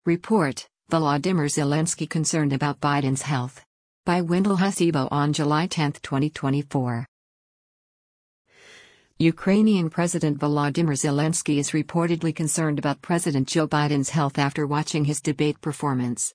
Report: Volodymyr Zelensky concerned about Biden's health. By Wendell Hussebo on July 10, 2024. Ukrainian President Volodymyr Zelensky is reportedly concerned about President Joe Biden's health after watching his debate performance.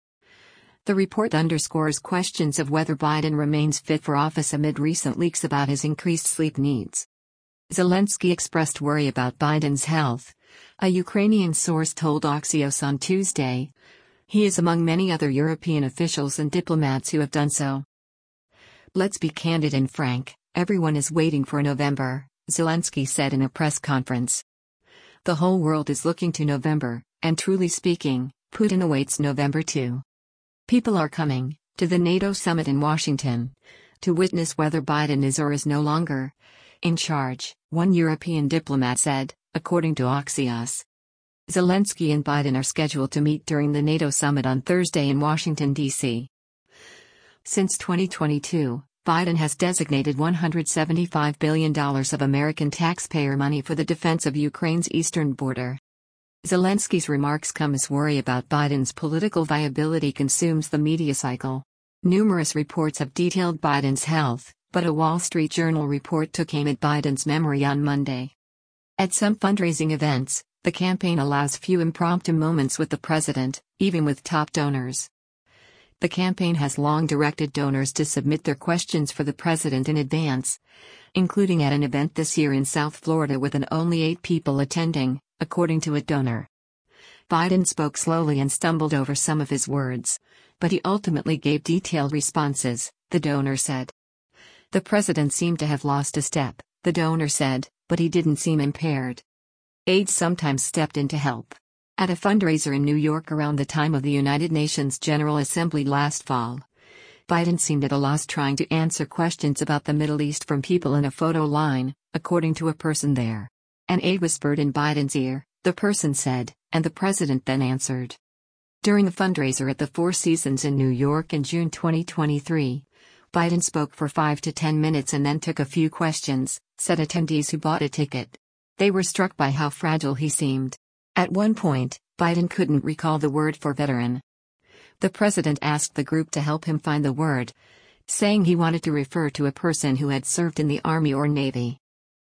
The report underscores questions of whether Biden remains fit for office amid recent leaks about his increased sleep needs. Zelensky expressed worry about Biden's health, a Ukrainian source told Axios on Tuesday. He is among many other European officials and diplomats who have done so. "Let's be candid and frank, everyone is waiting for November," Zelensky said in a press conference. "The whole world is looking to November, and truly speaking, Putin awaits November too. People are coming to the NATO summit in Washington to witness whether Biden is or is no longer in charge," one European diplomat said, according to Axios. Zelensky and Biden are scheduled to meet during the NATO summit on Thursday in Washington, D.C. Since 2022, Biden has designated $175 billion of American taxpayer money for the defense of Ukraine's eastern border. Zelensky's remarks come as worry about Biden's political viability consumes the media cycle. Numerous reports have detailed Biden's health, but a Wall Street Journal report took aim at Biden's memory on Monday. At some fundraising events, the campaign allows few impromptu moments with the president, even with top donors. The campaign has long directed donors to submit their questions for the president in advance, including at an event this year in South Florida with only 8 people attending, according to a donor. Biden spoke slowly and stumbled over some of his words, but he ultimately gave detailed responses, the donor said. "The president seemed to have lost a step," the donor said, "but he didn't seem impaired." Aides sometimes stepped in to help. At a fundraiser in New York around the time of the United Nations General Assembly last fall, Biden seemed at a loss trying to answer questions about the Middle East from people in a photo line, according to a person there. An aide whispered in Biden's ear, the person said, and the president then answered. During a fundraiser at the Four Seasons in New York in June 2023, Biden spoke for 5 to 10 minutes and then took a few questions, said attendees who bought a ticket. They were struck by how fragile he seemed. At one point, Biden couldn't recall the word for veteran. The president asked the group to help him find the word, saying he wanted to refer to a person who had served in the Army or Navy.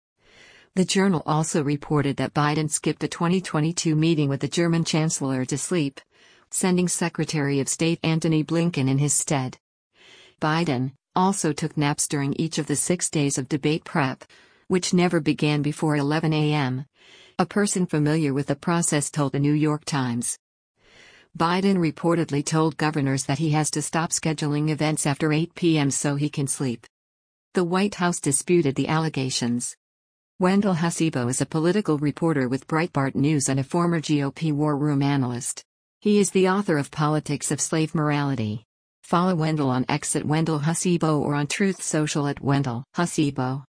The Journal also reported that Biden skipped a 2022 meeting with the German Chancellor to sleep, sending Secretary of State Antony Blinken in his stead. Biden also took naps during each of the 6 days of debate prep, which never began before 11 a.m., a person familiar with the process told the New York Times. Biden reportedly told governors that he has to stop scheduling events after 8 p.m. so he can sleep. The White House disputed the allegations. Wendell Hussebo is a political reporter with Breitbart News and a former GOP war room analyst. He is the author of Politics of Slave Morality. Follow Wendell on X at Wendell Hussebo or on Truth Social at Wendell Hussebo.